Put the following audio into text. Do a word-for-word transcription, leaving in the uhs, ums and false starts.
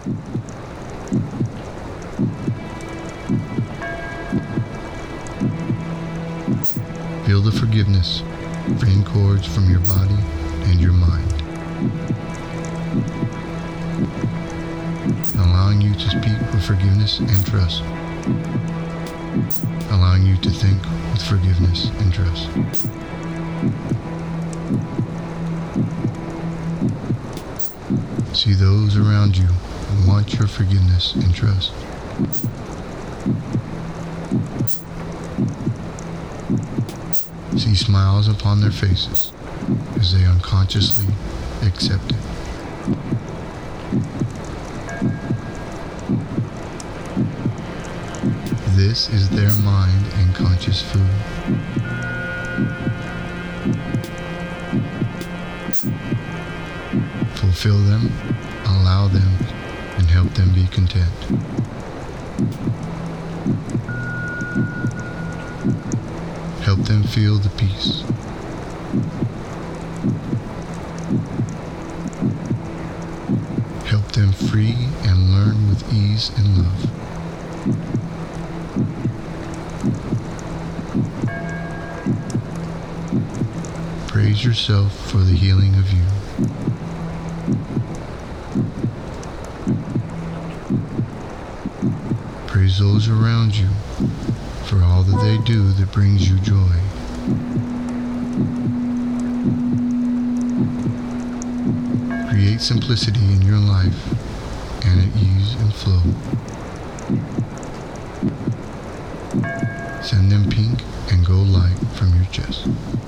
Feel the forgiveness free cords from your body and your mind, allowing you to speak with forgiveness and trust, allowing you to think with forgiveness and trust. See those around you who want your forgiveness and trust. See smiles upon their faces as they unconsciously accept it. This is their mind and conscious food. Fulfill them, allow them, and help them be content. Help them feel the peace. Help them free and learn with ease and love. Praise yourself for the healing of you. Praise those around you for all that they do that brings you joy. Create simplicity in your life and at ease and flow. Send them pink and gold light from your chest.